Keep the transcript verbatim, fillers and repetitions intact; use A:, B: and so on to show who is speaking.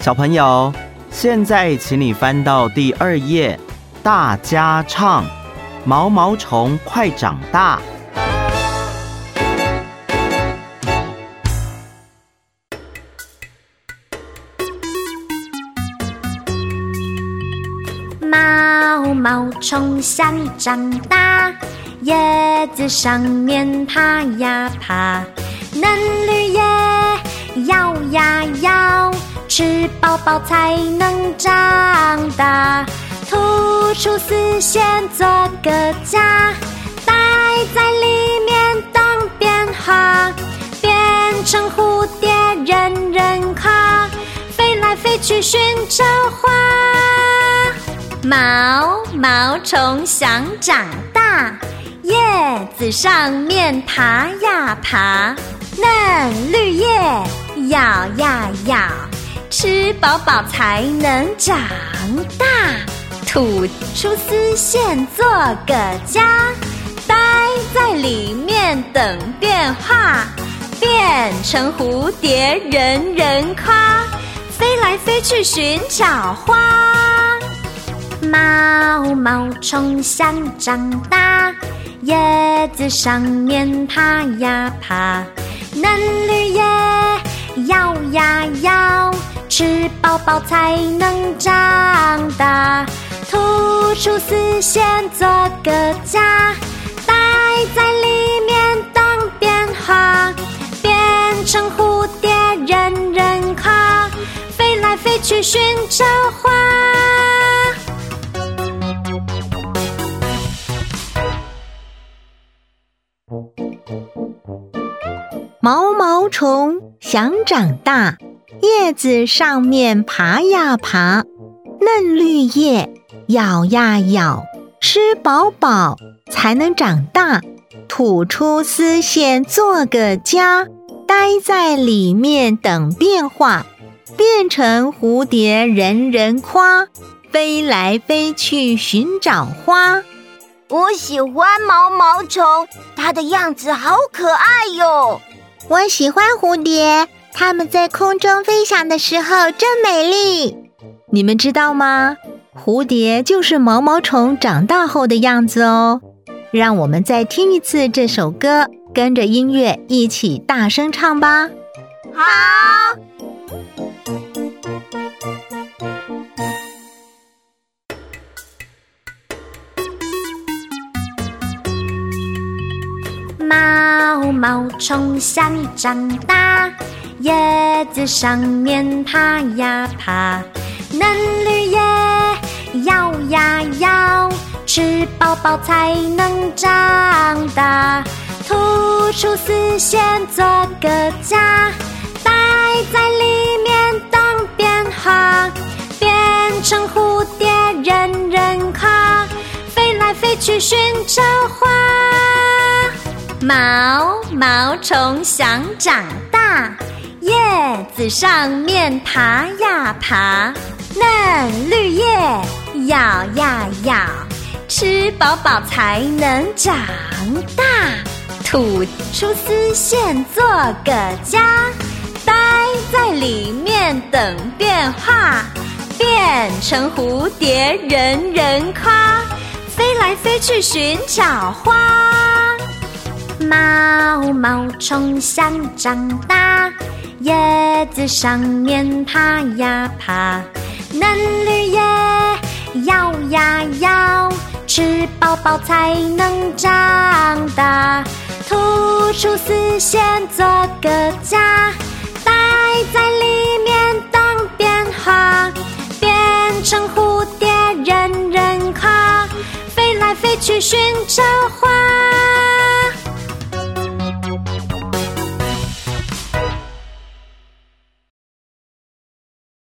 A: 小朋友，现在请你翻到第二页，大家唱，毛毛虫快长大。
B: 毛毛虫想长大，叶子上面爬呀爬，嫩绿叶摇呀摇，吃饱饱才能长大。吐出丝线做个家，待在里面等变化，变成蝴蝶人人夸，飞来飞去寻找花。毛毛虫想长大，叶子上面爬呀爬，嫩绿叶摇呀摇，吃饱饱才能长大。吐出丝线做个家，待在里面等变化，变成蝴蝶人人夸，飞来飞去寻找花。毛毛虫想长大，叶子上面爬呀爬，嫩绿叶摇呀摇，吃饱饱才能长大。吐出丝线做个家，待在里面等变化，变成蝴蝶人人夸，飞来飞去寻找花。
C: 毛毛虫想长大，叶子上面爬呀爬，嫩绿叶咬呀咬，吃饱饱才能长大。吐出丝线做个家，待在里面等变化，变成蝴蝶人人夸，飞来飞去寻找花。
D: 我喜欢毛毛虫，它的样子好可爱哟。
E: 我喜欢蝴蝶，它们在空中飞翔的时候真美丽。
C: 你们知道吗？蝴蝶就是毛毛虫长大后的样子哦。让我们再听一次这首歌，跟着音乐一起大声唱吧。
D: 好。
B: 毛毛虫想长大，叶子上面爬呀爬，嫩绿叶摇呀摇，吃饱饱才能长大。吐出丝线做个家，待在里面等变化，变成蝴蝶人人夸，飞来飞去寻找花。毛毛虫想长大，叶子上面爬呀爬，嫩绿叶摇呀摇，吃饱饱才能长大。吐出丝线做个家，待在里面等变化，变成蝴蝶人人夸，飞来飞去寻找花。毛毛虫想长大，叶子上面爬呀爬，嫩绿叶摇呀摇，吃饱饱才能长大。吐出丝线做个家，待在里面等变化，变成蝴蝶人人夸，飞来飞去寻找花。